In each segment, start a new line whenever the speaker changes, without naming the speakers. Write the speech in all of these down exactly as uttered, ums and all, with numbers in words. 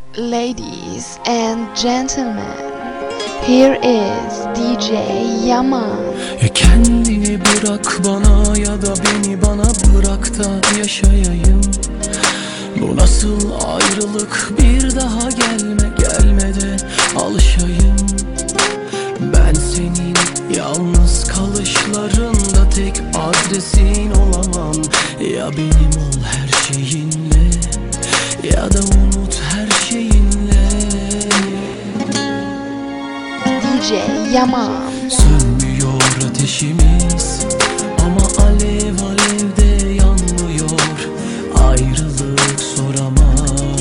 Ladies and gentlemen, here is D J Yaman.
Ya kendini bırak bana ya da beni bana bırak da yaşayayım. Bu nasıl ayrılık, bir daha gelme gelme de alışayım. Ben senin yalnız kalışlarında tek adresin olamam. Ya benim ol her şeyinle ya da unut her şeyinle.
D J Yaman.
Sönmüyor ateşimiz ama alev alev de yanmıyor. Ayrılık zor ama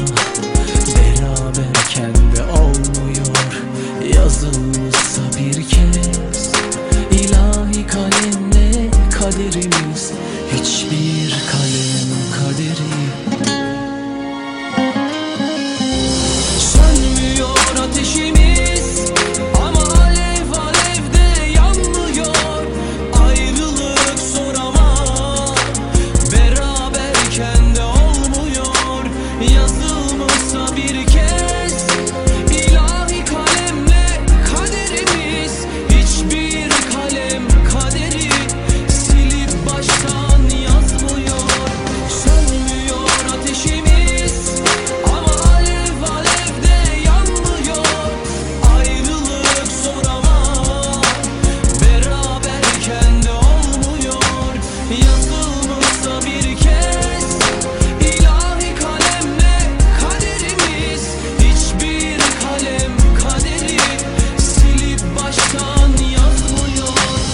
beraberken de olmuyor. Yazılmışsa bir kez ilahi kalemle kaderimiz, hiçbir kalem kaderi. Sönmüyor ateşimiz ama alev alev de yanmıyor. Ayrılık zor ama beraberken de olmuyor. Yazılmışsa bir kez ilahi kalemle kaderimiz, hiçbir kalem kaderi silip baştan yazmıyor. Sönmüyor ateşimiz ama alev alev de yanmıyor. Ayrılık zor ama beraberken de olmuyor. Yazılmışsa bir kez ilahi kalemle kaderimiz, hiçbir kalem kaderi silip baştan yazmıyor.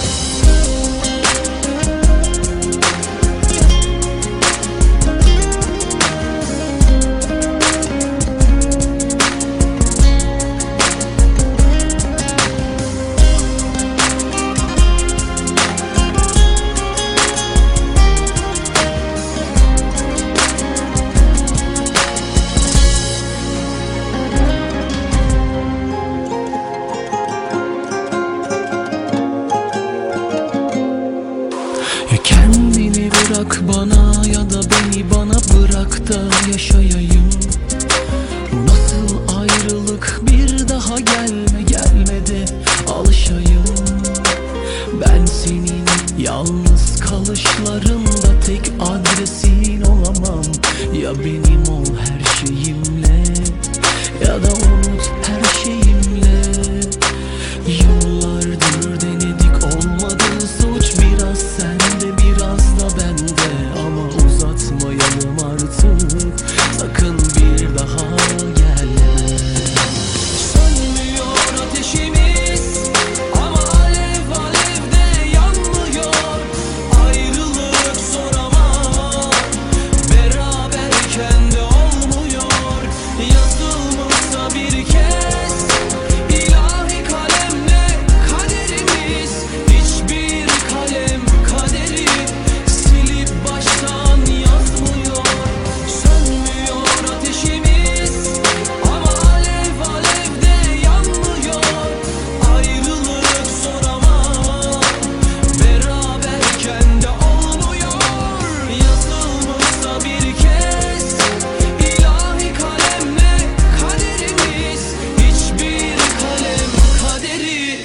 Ya kendini bırak bana ya da beni bana bırak da yaşayayım. Bu nasıl ayrılık, bir daha gelme gelme de alışayım. Ben senin yalnız kalışlarında tek adresin olamam. Ya benim ol her şeyimle ya da unut her şeyimle. Yıllardır denedik, olmadı suç, biraz sende biraz da bende. Ama uzatmayalım artık, sakın bir daha gelme. Sönmüyor ateşimiz ama alev alev de yanmıyor. Ayrılık zor ama beraberken de olmuyor. Yazılmışsa bir kez ilahi kalemle kaderimiz, hiçbir kalem kaderi silip baştan yazmıyor. Sönmüyor ateşimiz ama alev alev de yanmıyor. Ayrılık zor ama beraberken de olmuyor. Yazılmışsa bir kez ilahi kalemle kaderimiz, hiçbir kalem kaderi.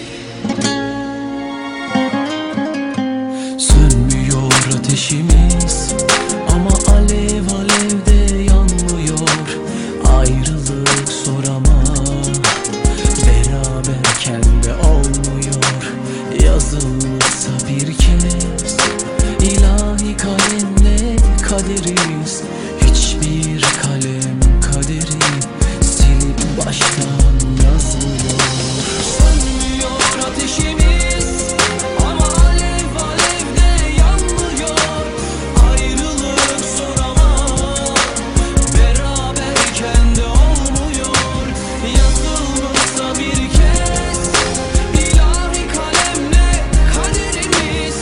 Sönmüyor ateşimiz ama alev alev de yanmıyor. Ayrılık zor ama beraberken de olmuyor. Yazılmışsa bir kez ilahi kalemle kaderimiz, hiçbir kalem kaderi silip baştan yazmıyor. Sönmüyor ateşimiz ama alev alev de yanmıyor. Ayrılık zor ama beraberken de olmuyor. Yazılmışsa bir kez ilahi kalemle kaderimiz,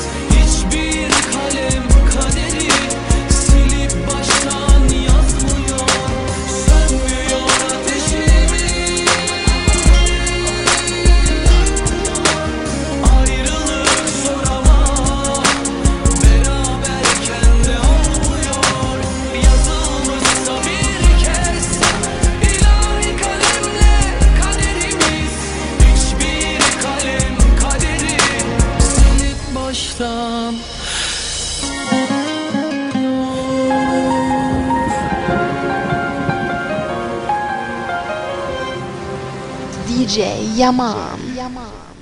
D J Yaman.